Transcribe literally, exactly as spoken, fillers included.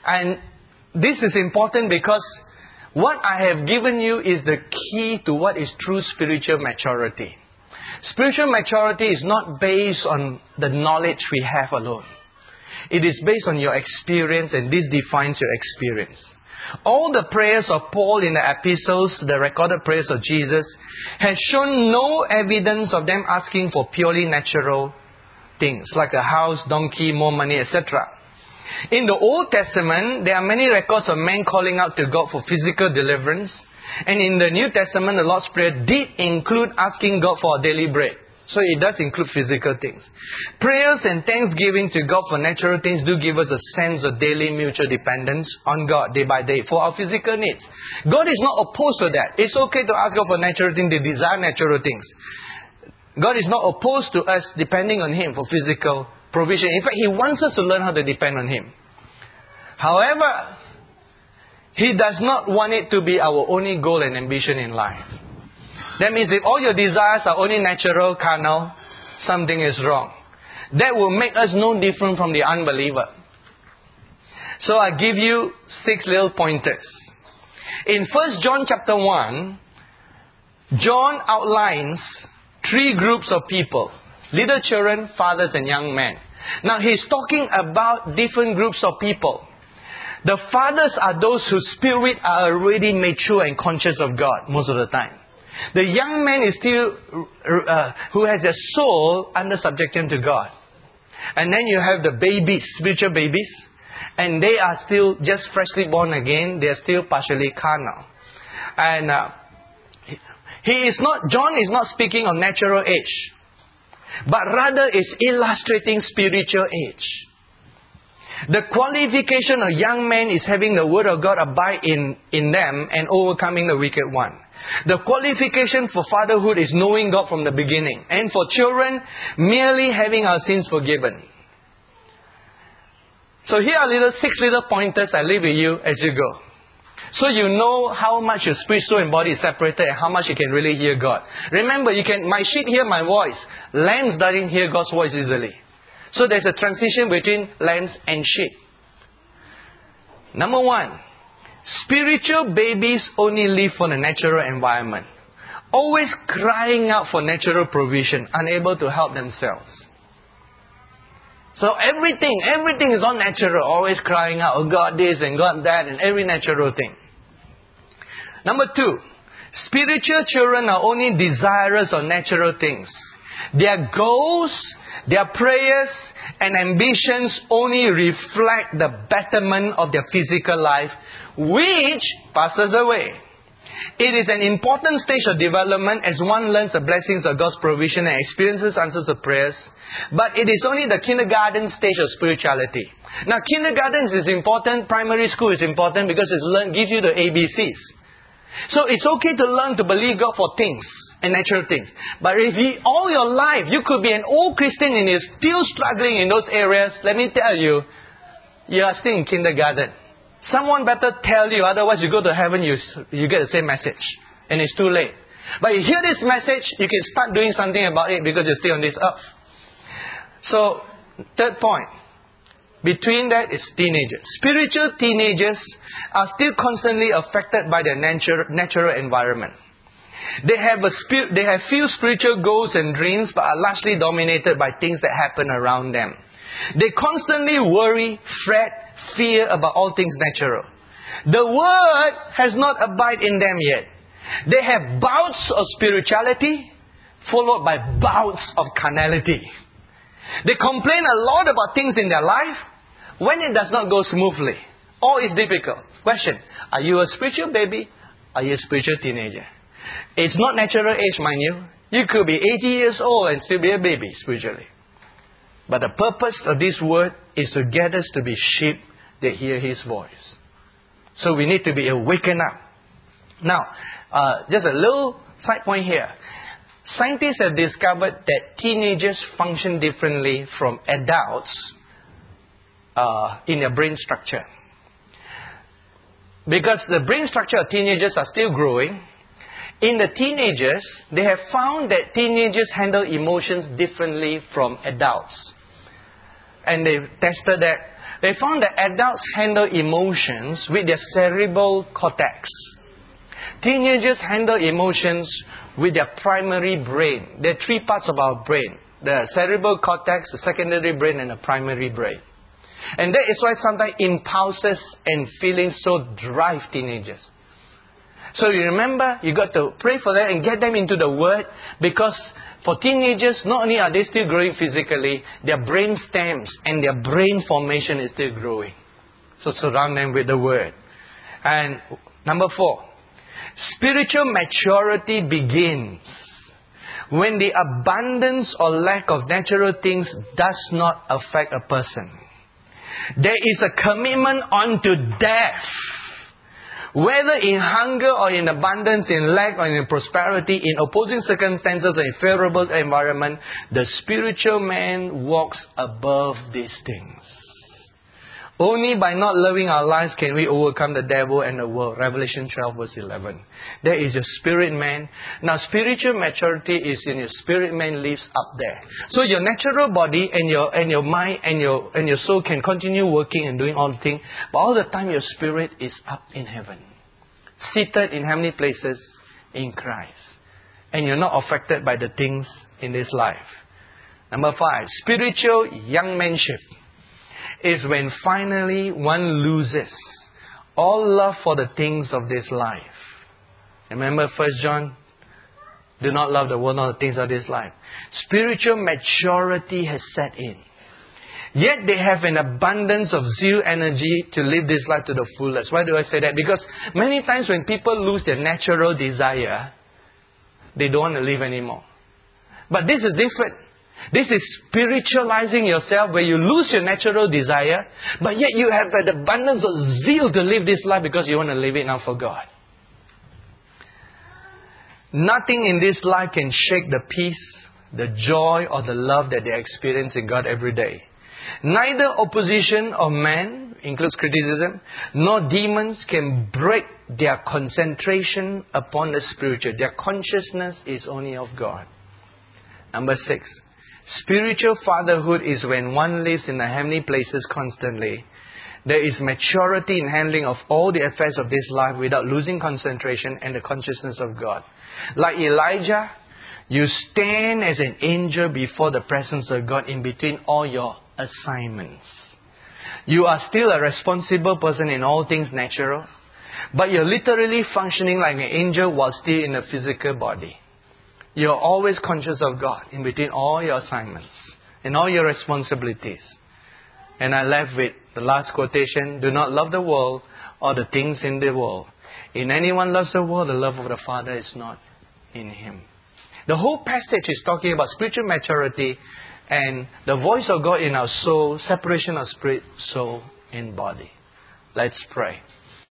And this is important because what I have given you is the key to what is true spiritual maturity. Spiritual maturity is not based on the knowledge we have alone. It is based on your experience, and this defines your experience. All the prayers of Paul in the epistles, the recorded prayers of Jesus, has shown no evidence of them asking for purely natural things like a house, donkey, more money, et cetera. In the Old Testament, there are many records of men calling out to God for physical deliverance. And in the New Testament, the Lord's Prayer did include asking God for our daily bread. So it does include physical things. Prayers and thanksgiving to God for natural things do give us a sense of daily mutual dependence on God day by day for our physical needs. God is not opposed to that. It's okay to ask God for natural things, to desire natural things. God is not opposed to us depending on Him for physical provision. In fact, He wants us to learn how to depend on Him. However, He does not want it to be our only goal and ambition in life. That means if all your desires are only natural, carnal, something is wrong. That will make us no different from the unbeliever. So I give you six little pointers. In First John chapter one, John outlines three groups of people. Little children, fathers and young men. Now he's talking about different groups of people. The fathers are those whose spirit are already mature and conscious of God most of the time. The young man is still, uh, who has their soul under subjection to God. And then you have the babies, spiritual babies. And they are still just freshly born again. They are still partially carnal. And uh, he is not, John is not speaking of natural age. But rather is illustrating spiritual age. The qualification of young men is having the Word of God abide in, in them and overcoming the wicked one. The qualification for fatherhood is knowing God from the beginning. And for children, merely having our sins forgiven. So here are little six little pointers I leave with you as you go. So you know how much your spirit, soul and body is separated and how much you can really hear God. Remember, you can my sheep hear my voice. Lambs doesn't hear God's voice easily. So there's a transition between lambs and sheep. Number one, spiritual babies only live for the natural environment. Always crying out for natural provision, unable to help themselves. So everything, everything is all natural. Always crying out, oh God this and God that and every natural thing. Number two, spiritual children are only desirous of natural things. Their goals, their prayers and ambitions only reflect the betterment of their physical life, which passes away. It is an important stage of development as one learns the blessings of God's provision and experiences answers of prayers. But it is only the kindergarten stage of spirituality. Now, kindergarten is important, primary school is important because it learn, gives you the A B Cs. So it's okay to learn to believe God for things and natural things. But if you, all your life you could be an old Christian and you're still struggling in those areas, let me tell you, you are still in kindergarten. Someone better tell you, otherwise you go to heaven, you, you get the same message. And it's too late. But you hear this message, you can start doing something about it because you're still on this earth. So, third point. Between that is teenagers. Spiritual teenagers are still constantly affected by their natural, natural environment. They have, a spir- they have few spiritual goals and dreams but are largely dominated by things that happen around them. They constantly worry, fret, fear about all things natural. The Word has not abided in them yet. They have bouts of spirituality followed by bouts of carnality. They complain a lot about things in their life when it does not go smoothly or is difficult. Question, are you a spiritual baby? Are you a spiritual teenager? It's not natural age, mind you. You could be eighty years old and still be a baby spiritually. But the purpose of this word is to get us to be sheep that hear His voice. So we need to be awakened up. Now, uh, just a little side point here. Scientists have discovered that teenagers function differently from adults uh, in their brain structure. Because the brain structure of teenagers are still growing, in the teenagers, they have found that teenagers handle emotions differently from adults. and they tested that. They found that adults handle emotions with their cerebral cortex. Teenagers handle emotions with their primary brain. There are three parts of our brain. The cerebral cortex, the secondary brain, and the primary brain. And that is why sometimes impulses and feelings so drive teenagers. So you remember, you got to pray for them and get them into the Word, because for teenagers, not only are they still growing physically, their brain stems and their brain formation is still growing. So surround them with the Word. And number four, spiritual maturity begins when the abundance or lack of natural things does not affect a person. There is a commitment unto death. Whether in hunger or in abundance, in lack or in prosperity, in opposing circumstances or in favorable environment, the spiritual man walks above these things. Only by not loving our lives can we overcome the devil and the world. Revelation twelve verse eleven. There is your spirit man. Now spiritual maturity is in your spirit man lives up there. So your natural body and your and your mind and your and your soul can continue working and doing all the things. But all the time your spirit is up in heaven. Seated in heavenly places in Christ. And you're not affected by the things in this life. Number five. Spiritual young manship is when finally one loses all love for the things of this life. Remember First John? Do not love the world nor the things of this life. Spiritual maturity has set in. Yet they have an abundance of zeal, energy to live this life to the fullest. Why do I say that? Because many times when people lose their natural desire, they don't want to live anymore. But this is different. This is spiritualizing yourself where you lose your natural desire, but yet you have an abundance of zeal to live this life because you want to live it now for God. Nothing in this life can shake the peace, the joy, or the love that they experience in God every day. Neither opposition of man, includes criticism, nor demons can break their concentration upon the spiritual. Their consciousness is only of God. Number six. Spiritual fatherhood is when one lives in the heavenly places constantly. There is maturity in handling of all the affairs of this life without losing concentration and the consciousness of God. Like Elijah, you stand as an angel before the presence of God in between all your assignments. You are still a responsible person in all things natural, but you're literally functioning like an angel while still in a physical body. You're always conscious of God in between all your assignments and all your responsibilities. And I left with the last quotation, do not love the world or the things in the world. If anyone loves the world, the love of the Father is not in him. The whole passage is talking about spiritual maturity and the voice of God in our soul, separation of spirit, soul, and body. Let's pray.